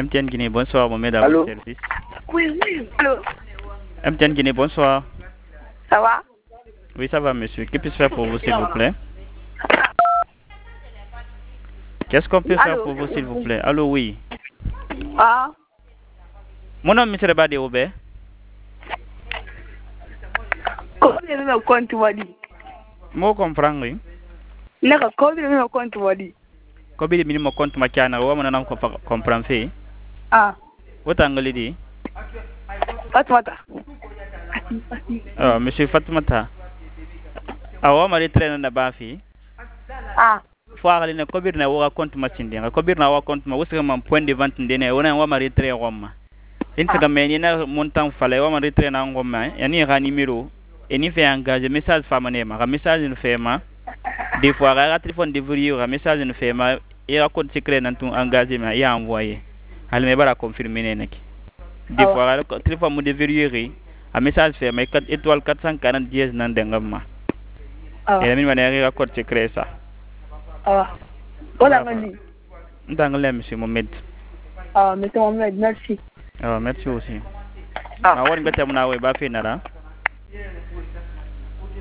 MTN Guinée, bonsoir, Mohamed à Allô? votre service. Oui, allô. MTN Guinée, bonsoir. Ça va? Oui, ça va, monsieur. Que puis-je faire pour vous, s'il vous plaît? Qu'est-ce qu'on peut faire pour vous, s'il vous plaît? Allô, oui. Ah. Mon nom, monsieur Bade Obe. Comment est-ce que compte wadi? Mo comprendre, oui. Naka comment est-ce que compte wadi? Ko bi mi mo compte ma kiana wo mo nan ko comprendre fi. Ah. Wota ngali di? Fatmata. Monsieur Fatmata. Awa mari traîner na ba fi. Ah. Fo agali ne ko bir na wo compte ma sindi nga ko bir na wo compte ma wusa ma point de vente ndene wona wa mari traîner gomma. Inta meni na montant fale wa mari traîner ngomma yani ga numéro et ni fait engager message famane ma message ne fait ma des fois ga téléphone de vérifier message ne fait ma et a code secret nan ton engagement ya envoyé hal me bara confirmer ne nek des fois ga téléphone mu de vérifier a message fait mais 4 étoile 440 dièse nan de ngamma et min mané ga code secret ça Voilà ngali ndangle monsieur Mohamed monsieur Mohamed merci merci aussi won ngata muna way ba fi nara